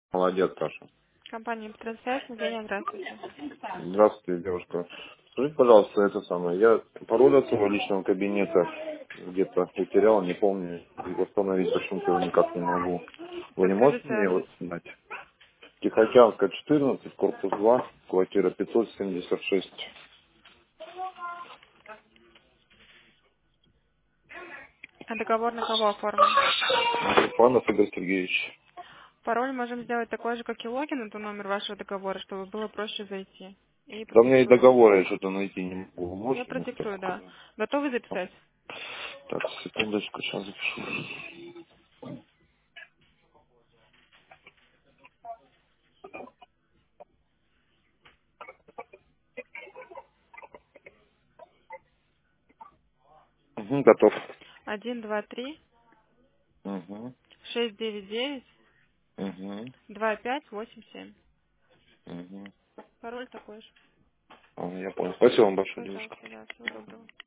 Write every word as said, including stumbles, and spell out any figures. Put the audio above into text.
Молодец, Саша. Компания «Трансфер», Евгения, здравствуйте. Здравствуйте, девушка. Скажите, пожалуйста, это самое. Я пароль от своего личного кабинета где-то утерял, не помню. И восстановить почему-то его никак не могу. Вы не можете Подскажите мне адрес. его дать? Тихоокеанская, четырнадцать, корпус два, квартира пятьсот семьдесят шесть. А договор на кого оформлен? Панов Игорь Сергеевич. Пароль можем сделать такой же, как и логин, это номер вашего договора, чтобы было проще зайти. И Да у меня и продиктую. договора я что-то найти не могу. Вы Я можете мне продиктую, да. сказать? Готовы записать? Так, секундочку, сейчас запишу. Угу, готов. Один, два, три, Угу, шесть, девять, девять, угу, два, пять, восемь, семь. угу. Пароль такой же. А, я понял. Спасибо вам большое, девушка. Пожалуйста, да, всего доброго.